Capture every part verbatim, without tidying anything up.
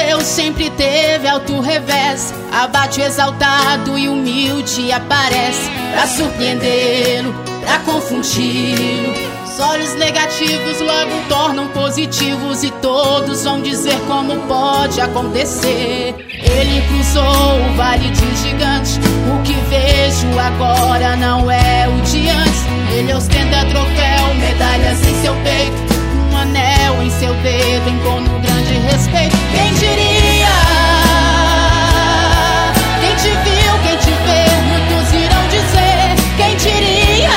Deus sempre teve alto revés, abate o exaltado e humilde aparece, pra surpreendê-lo, pra confundi-lo. Os olhos negativos logo tornam positivos e todos vão dizer como pode acontecer. Ele cruzou o vale de gigantes, o que vejo agora não é o de antes. Ele ostenta troféu, medalhas em seu peito, um anel em seu dedo, encontro grande respeito. Quem diria? Quem te viu, quem te vê, muitos irão dizer. Quem diria?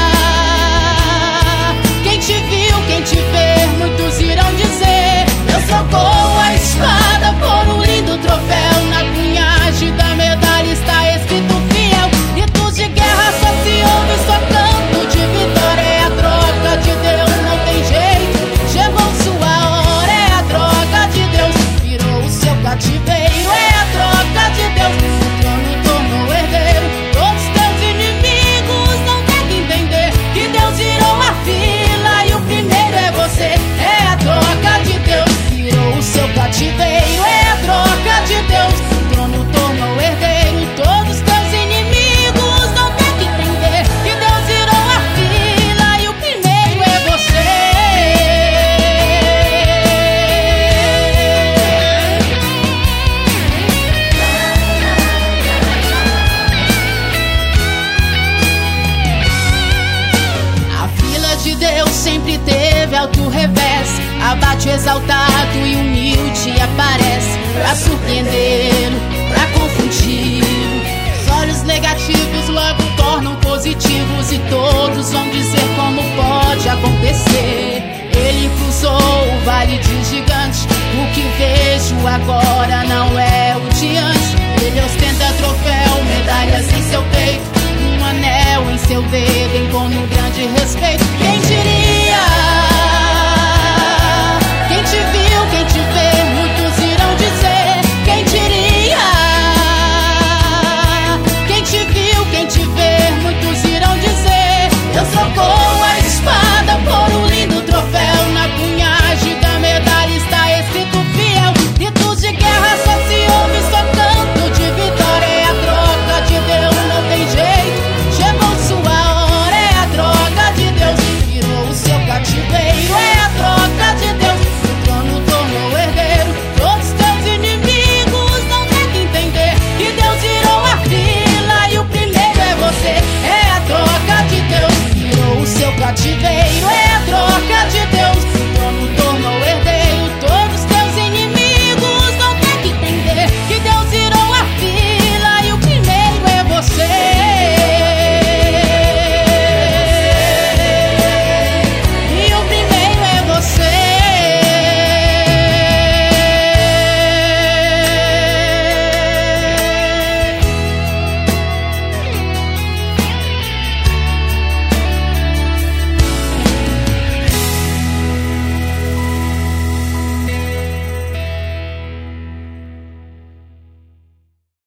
Quem te viu, quem te vê, muitos irão dizer. Eu sou com a espada por um lindo troféu, na punhagem da medalha está escrito fiel. Gritos de guerra só se ouve, só canto de vitória. É a troca de Deus, não tem jeito. Chegou sua hora, é a troca de Deus. Virou o seu cativeiro, é a troca de Deus. O trono tornou herdeiro, todos teus inimigos não têm que entender que Deus virou a fila e o primeiro é você. É a troca de Deus, virou o seu cativeiro, é a troca de Deus. O trono tornou herdeiro, todos teus inimigos não têm que entender que Deus virou a fila e o primeiro é você. A fila de Deus sempre teve alto revés, abate o exaltado e humilde aparece, pra surpreendê-lo, pra confundi-lo. Os olhos negativos logo tornam positivos e todos vão dizer como pode acontecer. Ele cruzou o vale de gigantes, o que vejo agora não é o de antes. Ele ostenta troféu, medalhas em seu peito, um anel em seu dedo, encontro grande respeito. Quem diria?